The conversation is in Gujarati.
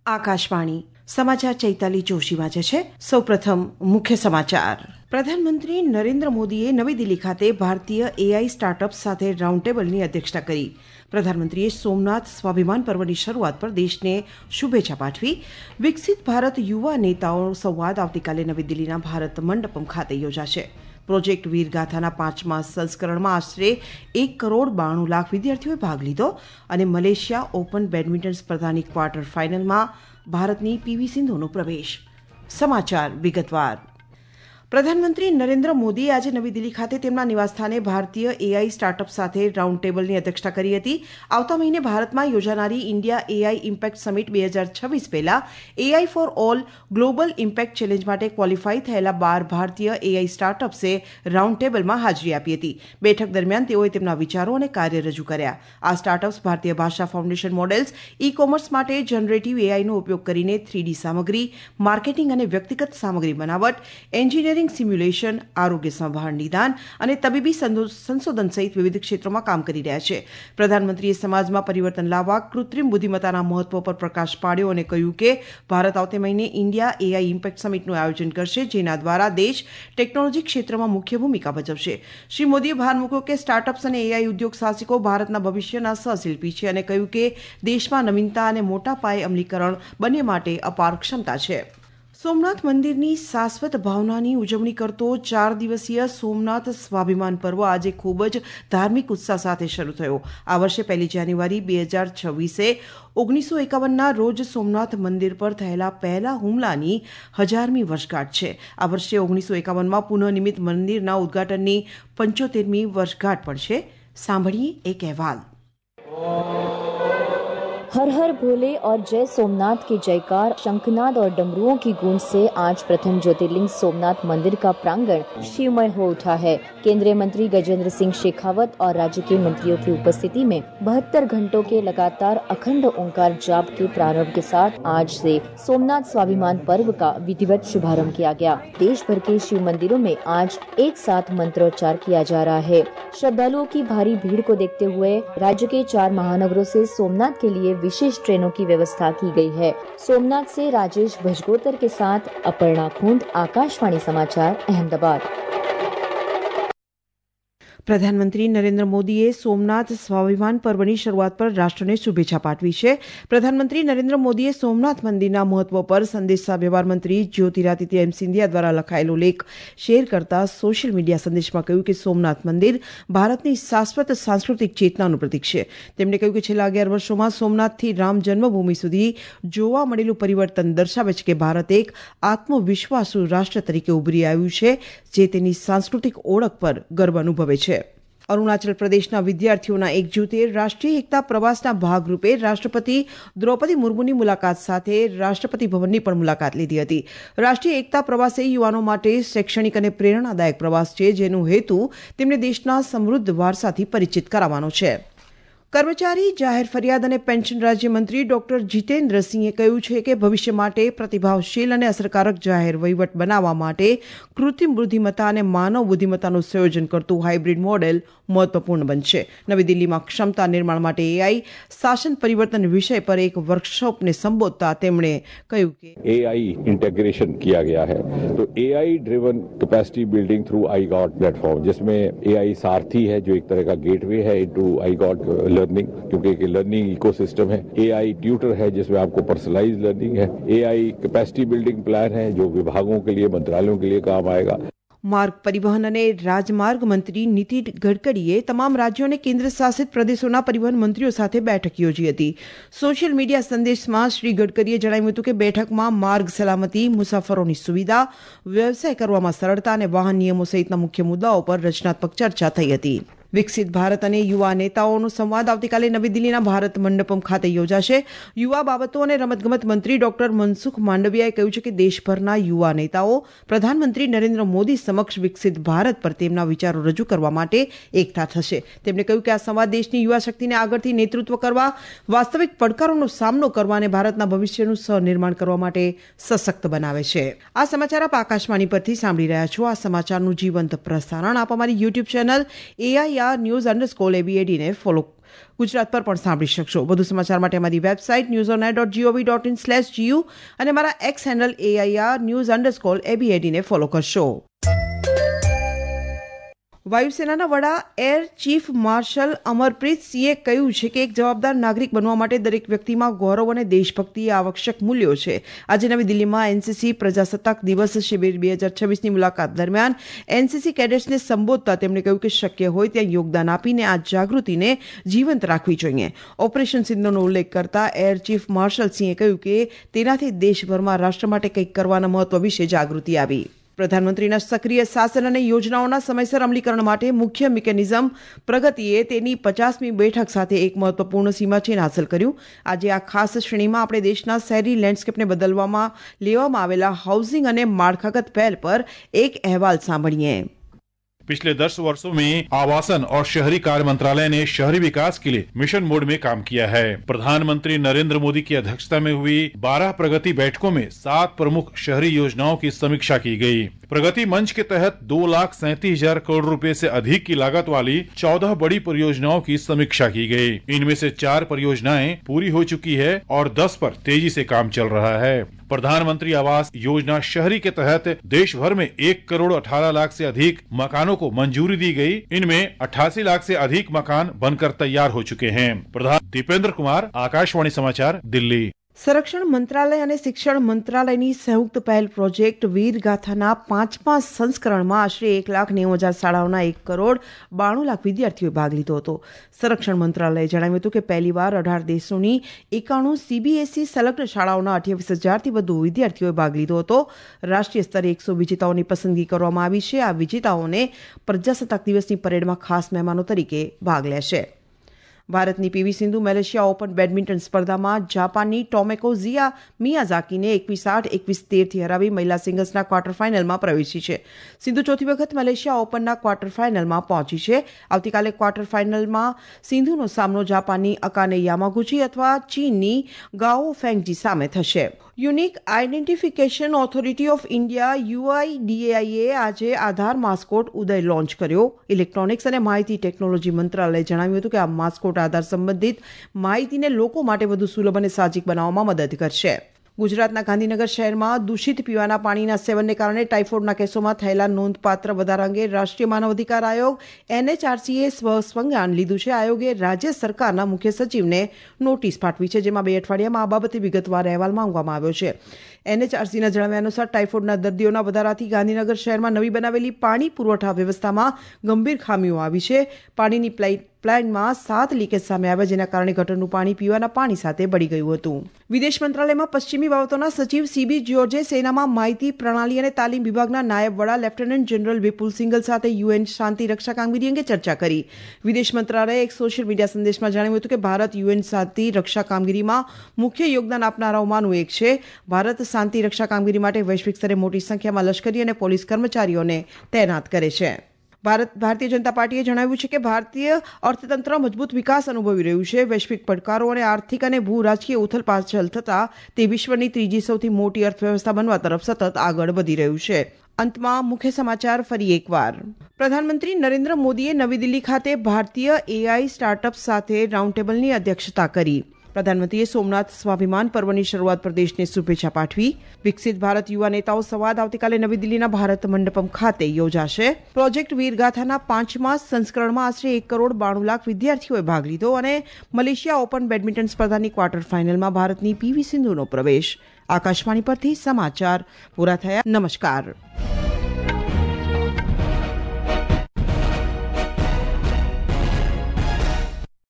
આકાશવાણી સમાચાર ચૈતાલી જોશી વાંચે છે. સૌપ્રથમ મુખ્ય સમાચાર. પ્રધાનમંત્રી નરેન્દ્ર મોદીએ નવી દિલ્હી ખાતે ભારતીય એઆઈ સ્ટાર્ટઅપ સાથે રાઉન્ડ ટેબલની અધ્યક્ષતા કરી. પ્રધાનમંત્રીએ સોમનાથ સ્વાભિમાન પર્વની શરૂઆત પર દેશને શુભેચ્છા પાઠવી. વિકસિત ભારત યુવા નેતાઓ સંવાદ આવતીકાલે નવી દિલ્હીના ભારત મંડપમ ખાતે યોજાશે. પ્રોજેક્ટ વીરગાથાના 5મા સંસ્કરણમાં આશરે 1,92,00,000 વિદ્યાર્થીઓએ ભાગ લીધો અને મલેશિયા ઓપન બેડમિન્ટન સ્પર્ધાની ક્વાર્ટર ફાઇનલમાં ભારતની પીવી સિંધુનો પ્રવેશ. સમાચાર વિગતવાર. પ્રધાનમંત્રી નરેન્દ્ર મોદીએ આજે નવી દિલ્હી ખાતે તેમના નિવાસસ્થાને ભારતીય એઆઈ સ્ટાર્ટઅપ સાથે રાઉન્ડ ટેબલની અધ્યક્ષતા કરી હતી. આવતા મહિને ભારતમાં યોજાનારી ઇન્ડિયા એઆઈ ઇમ્પેક્ટ સમિટ 2026 પહેલા AI for all global impact challenge માટે ક્વોલિફાય થયેલા 12 ભારતીય એઆઈ સ્ટાર્ટઅપ્સે રાઉન્ડ ટેબલમાં હાજરી આપી હતી. બેઠક દરમિયાન તેઓએ તેમના વિચારો અને કાર્ય રજૂ કર્યા. આ સ્ટાર્ટઅપ્સ ભારતીય ભાષા ફાઉન્ડેશન મોડેલ્સ, ઈ કોમર્સ માટે જનરેટિવ એઆઈનો ઉપયોગ કરીને 3D સામગ્રી, માર્કેટિંગ અને વ્યક્તિગત સામગ્રી બનાવટ, એન્જિનિયરિંગ સિમ્યુલેશન, આરોગ્ય સંભાળ નિદાન અને તબીબી સંશોધન સહિત વિવિધ ક્ષેત્રોમાં કામ કરી રહ્યા છે. પ્રધાનમંત્રીએ સમાજમાં પરિવર્તન લાવવા કૃત્રિમ બુદ્ધિમત્તાના મહત્વ પર પ્રકાશ પાડ્યો અને કહ્યું કે ભારત આવતે મહિને ઇન્ડિયા એઆઈ ઇમ્પેક્ટ સમિટનું આયોજન કરશે, જેના દ્વારા દેશ ટેકનોલોજી ક્ષેત્રમાં મુખ્ય ભૂમિકા ભજવશે. શ્રી મોદીએ ભાર મૂક્યો કે સ્ટાર્ટઅપ્સ અને એઆઈ ઉદ્યોગ સાહસિકો ભારતના ભવિષ્યના સહશિલ્પી છે અને કહ્યું કે દેશમાં નવીનતા અને મોટા પાયે અમલીકરણ બંને માટે અપાર ક્ષમતા છે. સોમનાથ મંદિરની શાશ્વત ભાવનાની ઉજવણી કરતો 4 દિવસીય સોમનાથ સ્વાભિમાન પર્વ આજે ખૂબ જ ધાર્મિક ઉત્સાહ સાથે શરૂ થયો. આ વર્ષે 1 જાન્યુઆરી 2026 1951ના રોજ સોમનાથ મંદિર પર થયેલા પહેલા હુમલાની 1000મી વર્ષગાંઠ છે. આ વર્ષે 1951માં પુનઃનિર્મિત મંદિરના ઉદ્ઘાટનની 75મી વર્ષગાંઠ પણ છે. સાંભળીએ એક અહેવાલ. हर हर भोले और जय सोमनाथ के जयकार, शंखनाद और डमरुओं की गूंज से आज प्रथम ज्योतिर्लिंग सोमनाथ मंदिर का प्रांगण शिवमय हो उठा है. केंद्रीय मंत्री गजेंद्र सिंह शेखावत और राज्य के मंत्रियों की उपस्थिति में 72 घंटों के लगातार अखंड ओंकार जाप के प्रारंभ के साथ आज से सोमनाथ स्वाभिमान पर्व का विधिवत शुभारंभ किया गया. देश भर के शिव मंदिरों में आज एक साथ मंत्रोच्चार किया जा रहा है. श्रद्धालुओं की भारी भीड़ को देखते हुए राज्य के 4 महानगरों से सोमनाथ के लिए विशेष ट्रेनों की व्यवस्था की गई है. सोमनाथ से राजेश भजगोतर के साथ अपर्णा खुंड, आकाशवाणी समाचार, अहमदाबाद. પ્રધાનમંત્રી નરેન્દ્ર મોદીએ સોમનાથ સ્વાભિમાન પર્વની શરૂઆત પર રાષ્ટ્રને શુભેચ્છા પાઠવી છે. પ્રધાનમંત્રી નરેન્દ્ર મોદીએ સોમનાથ મંદિરના મહત્વ પર સંદેશા વ્યવહાર મંત્રી જ્યોતિરાદિત્ય એમ સિંધિયા દ્વારા લખાયેલો લેખ શેર કરતા સોશિયલ મીડિયા સંદેશમાં કહ્યું કે સોમનાથ મંદિર ભારતની શાશ્વત સાંસ્કૃતિક ચેતનાનું પ્રતીક છે. તેમણે કહ્યું કે છેલ્લા 11 વર્ષોમાં સોમનાથથી રામ જન્મભૂમિ સુધી જોવા મળેલું પરિવર્તન દર્શાવે છે કે ભારત એક આત્મવિશ્વાસુ રાષ્ટ્ર તરીકે ઉભરી આવ્યું છે, જે તેની સાંસ્કૃતિક ઓળખ પર ગર્વ અનુભવે છે. અરુણાચલ પ્રદેશના વિદ્યાર્થીઓના એક જૂથે રાષ્ટ્રીય એકતા પ્રવાસના ભાગરૂપે રાષ્ટ્રપતિ દ્રૌપદી મુર્મુની મુલાકાત સાથે રાષ્ટ્રપતિ ભવનની પણ મુલાકાત લીધી હતી. રાષ્ટ્રીય એકતા પ્રવાસ એ યુવાનો માટે શૈક્ષણિક અને પ્રેરણાદાયક પ્રવાસ છે, જેનો હેતુ તેમને દેશના સમૃદ્ધ વારસાથી પરિચિત કરાવવાનો છે. કર્મચારી, જાહેર ફરિયાદ અને પેન્શન રાજ્યમંત્રી ડોક્ટર જીતેન્દ્ર સિંહે કહ્યું છે કે ભવિષ્ય માટે પ્રતિભાવશીલ અને અસરકારક જાહેર વહીવટ બનાવવા માટે કૃત્રિમ બુદ્ધિમત્તા અને માનવ બુદ્ધિમત્તાનું સંયોજન કરતું હાઇબ્રિડ મોડેલ મહત્વપૂર્ણ બનશે. નવી દિલ્હીમાં ક્ષમતા નિર્માણ માટે એઆઈ શાસન પરિવર્તન વિષય પર એક વર્કશોપને સંબોધતા તેમણે કહ્યું કે एआई इंटीग्रेशन किया गया है, तो AI driven capacity building through iGOT platform, जिसमें एआई सारथी है जो एक तरह का गेटवे है इनटू आईगॉट लर्निंग, क्योंकि एक लर्निंग इकोसिस्टम है. एआई ट्यूटर है जिसमें आपको पर्सनलाइज लर्निंग है. एआई कैपेसिटी बिल्डिंग प्लान है जो विभागों के लिए, मंत्रालयों के लिए काम आएगा. માર્ગ પરિવહન અને રાજમાર્ગ મંત્રી નીતિન ગડકરીએ તમામ રાજ્યો અને કેન્દ્ર શાસિત પ્રદેશોના પરિવહન મંત્રીઓ સાથે બેઠક યોજી હતી. સોશિયલ મીડિયા સંદેશમાં શ્રી ગડકરીએ જણાવ્યું હતું કે બેઠકમાં માર્ગ સલામતી, મુસાફરોની સુવિધા, વ્યવસાય કરવામાં સરળતા અને વાહન નિયમો સહિતના મુખ્ય મુદ્દાઓ પર રચનાત્મક ચર્ચા થઈ હતી. વિકસિત ભારત અને યુવા નેતાઓનો સંવાદ આવતીકાલે નવી દિલ્હીના ભારત મંડપમ ખાતે યોજાશે. યુવા બાબતો અને રમતગમત મંત્રી ડોક્ટર મનસુખ માંડવિયાએ કહ્યું છે કે દેશભરના યુવા નેતાઓ પ્રધાનમંત્રી નરેન્દ્ર મોદી સમક્ષ વિકસિત ભારત પર તેમના વિચારો રજૂ કરવા માટે એકઠા થશે. તેમણે કહ્યું કે આ સંવાદ દેશની યુવા શક્તિને આગળથી નેતૃત્વ કરવા, વાસ્તવિક પડકારોનો સામનો કરવા અને ભારતના ભવિષ્યનું સહનિર્માણ કરવા માટે સશક્ત બનાવે છે. આ સમાચાર આપ આકાશવાણી પરથી સાંભળી રહ્યા છો. આ સમાચારનું જીવંત પ્રસારણ આપ અમારી યુટ્યુબ ચેનલ AI न्यूज_ABAD ने फॉलो ગુજરાત પર પણ સાંભળી શકશો. વધુ સમાચાર માટે અમારી વેબસાઇટ newsonair.gov.in/gu અને અમારા એક્સ હેન્ડલ AIR_news_ABAD ને ફોલો કરશો. વાયુસેનાના વડા એર ચીફ માર્શલ અમરપ્રીત સિંહે કહ્યું છે કે એક જવાબદાર નાગરિક બનવા માટે દરેક વ્યક્તિમાં ગૌરવ અને દેશભક્તિ આવશ્યક મૂલ્યો છે. આજે નવી દિલ્હીમાં એનસીસી પ્રજાસત્તાક દિવસ શિબિર 2026ની મુલાકાત દરમિયાન એનસીસી કેડેટ્સને સંબોધતા તેમણે કહ્યું કે શક્ય હોય ત્યાં યોગદાન આપીને આ જાગૃતિને જીવંત રાખવી જોઈએ. ઓપરેશન સિંધુનો ઉલ્લેખ કરતા એર ચીફ માર્શલ સિંહે કહ્યું કે તેનાથી દેશભરમાં રાષ્ટ્ર માટે કંઈક કરવાના મહત્વ વિશે જાગૃતિ આવી. પ્રધાનમંત્રીના સક્રિય શાસન અને યોજનાઓના સમયસર અમલીકરણ માટે મુખ્ય મિકેનિઝમ પ્રગતિએ તેની 50મી બેઠક સાથે એક મહત્વપૂર્ણ સીમાચિહ્ન હાંસલ કર્યું. આજે આ ખાસ શ્રેણીમાં આપણે દેશના શહેરી લેન્ડસ્કેપને બદલવામાં લેવામાં આવેલા હાઉસિંગ અને માળખાગત પહેલ પર એક અહેવાલ સાંભળીએ. पिछले 10 वर्षों में आवासन और शहरी कार्य मंत्रालय ने शहरी विकास के लिए मिशन मोड में काम किया है. प्रधानमंत्री नरेंद्र मोदी की अध्यक्षता में हुई 12 प्रगति बैठकों में 7 प्रमुख शहरी योजनाओं की समीक्षा की गई. प्रगति मंच के तहत 2,37,000 करोड़ रुपए से अधिक की लागत वाली 14 बड़ी परियोजनाओं की समीक्षा की गई. इनमें से 4 परियोजनाएं पूरी हो चुकी है और 10 पर तेजी से काम चल रहा है. प्रधानमंत्री आवास योजना शहरी के तहत देश भर में 1 करोड़ 18 लाख से अधिक मकानों को मंजूरी दी गई. इनमें 88 लाख से अधिक मकान बनकर तैयार हो चुके हैं. प्रधान दीपेंद्र कुमार, आकाशवाणी समाचार, दिल्ली. સંરક્ષણ મંત્રાલય અને શિક્ષણ મંત્રાલયની સંયુક્ત પહેલ પ્રોજેક્ટ વીરગાથાના 5મા સંસ્કરણમાં આશરે 1,90,000 શાળાઓના 1,92,00,000 વિદ્યાર્થીઓએ ભાગ લીધો હતો. સંરક્ષણ મંત્રાલયે જણાવ્યું હતું કે પહેલીવાર 18 દેશોની 91 CBSE સંલગ્ન શાળાઓના 28,000થી વધુ વિદ્યાર્થીઓએ ભાગ લીધો હતો. રાષ્ટ્રીય સ્તરે 100 વિજેતાઓની પસંદગી કરવામાં આવી છે. આ વિજેતાઓને પ્રજાસત્તાક દિવસની પરેડમાં ખાસ મહેમાનો તરીકે ભાગ લેશે. ભારતની PV Sindhu Malaysia open badminton સ્પર્ધામાં જાપાનની ટોમેકો ઝિયા મિયાઝાકીને 21-8, 21-13થી હરાવી મહિલા સિંગલ્સના ક્વાર્ટર ફાઇનલમાં પ્રવેશી છે. સિંધુ ચોથી વખત મલેશિયા ઓપનના ક્વાર્ટર ફાઇનલમાં પહોંચી છે. આવતીકાલે ક્વાર્ટર ફાઇનલમાં સિંધુનો સામનો જાપાનની અકાને યામાગુચી અથવા ચીનની ગાઓ ફેંગજી સામે થશે. Unique identification authority of India UIDAIએ આજે આધાર માસ્કોટ ઉદય લોન્ચ કર્યો. ઇલેક્ટ્રોનિક્સ અને માહિતી ટેકનોલોજી મંત્રાલયે જણાવ્યું હતું કે આ માસ્કોટ આધાર સંબંધિત માહિતીને લોકો માટે વધુ સુલભ અને સાહજિક બનાવવામાં મદદ કરશે. ગુજરાતના ગાંધીનગર શહેરમાં દૂષિત પીવાના પાણીના સેવનને કારણે ટાઇફોઇડના કેસોમાં થયેલા નોંધપાત્ર વધારા અંગે રાષ્ટ્રીય માનવ અધિકાર આયોગ NHRCએ સંજ્ઞાન લીધું છે. આયોગે રાજ્ય સરકારના મુખ્ય સચિવને નોટિસ પાઠવી છે, જેમાં 2 અઠવાડિયામાં આ બાબતે વિગતવાર અહેવાલ માંગવામાં આવ્યો છે. NHRCના જણાવ્યા અનુસાર ટાઇફોઇડના દર્દીઓના વધારાથી ગાંધીનગર શહેરમાં નવી બનાવેલી પાણી પુરવઠા વ્યવસ્થામાં ગંભીર ખામીઓ આવી છે. પાણીની પાઇપલાઇનમાં 7 લીકેજ સામે આવ્યા, જેના કારણે ગટરનું પાણી પીવાના પાણી સાથે ભળી ગયું હતું. વિદેશ મંત્રાલયમાં પશ્ચિમી બાબતોના સચિવ CB જ્યોર્જે સેનામાં માહિતી પ્રણાલી અને તાલીમ વિભાગના નાયબ વડા લેફ્ટનન્ટ જનરલ વિપુલ સિંઘલ સાથે UN શાંતિ રક્ષા કામગીરી અંગે ચર્ચા કરી. વિદેશ મંત્રાલયે એક સોશિયલ મીડિયા સંદેશમાં જણાવ્યું હતું કે ભારત UN શાંતિ રક્ષા કામગીરીમાં મુખ્ય યોગદાન આપનારાઓમાંનું એક છે. ભારત શાંતિ રક્ષા કામગીરી માટે વૈશ્વિક સ્તરે મોટી સંખ્યામાં લશ્કરી અને પોલીસ કર્મચારીઓને તૈનાત કરે છે. ભારતીય જનતા પાર્ટીએ જણાવ્યું છે કે ભારતીય અર્થતંત્ર મજબૂત વિકાસ અનુભવી રહ્યું છે. વૈશ્વિક પડકારો અને આર્થિક અને ભૂ રાજકીય ઉથલપાથલ થતાં તે વિશ્વની ત્રીજી સૌથી મોટી અર્થવ્યવસ્થા બનવા તરફ સતત આગળ વધી રહ્યું છે. અંતમાં મુખ્ય સમાચાર ફરી એકવાર. પ્રધાનમંત્રી નરેન્દ્ર મોદીએ નવી દિલ્હી ખાતે ભારતીય AI સ્ટાર્ટઅપ સાથે રાઉન્ડ ટેબલની અધ્યક્ષતા કરી. પ્રધાનમંત્રીએ સોમનાથ સ્વાભિમાન પર્વની શરૂઆત પર દેશને શુભેચ્છા પાઠવી. વિકસિત ભારત યુવા નેતાઓ સંવાદ આવતીકાલે નવી દિલ્હીના ભારત મંડપમ ખાતે યોજાશે. પ્રોજેક્ટ વીરગાથાના 5મા સંસ્કરણમાં આશરે 1,92,00,000 વિદ્યાર્થીઓએ ભાગ લીધો અને મલેશિયા ઓપન બેડમિન્ટન સ્પર્ધાની ક્વાર્ટર ફાઇનલમાં ભારતની પીવી સિંધુનો પ્રવેશ. આકાશવાણી પરથી સમાચાર પૂરા થયા. નમસ્કાર.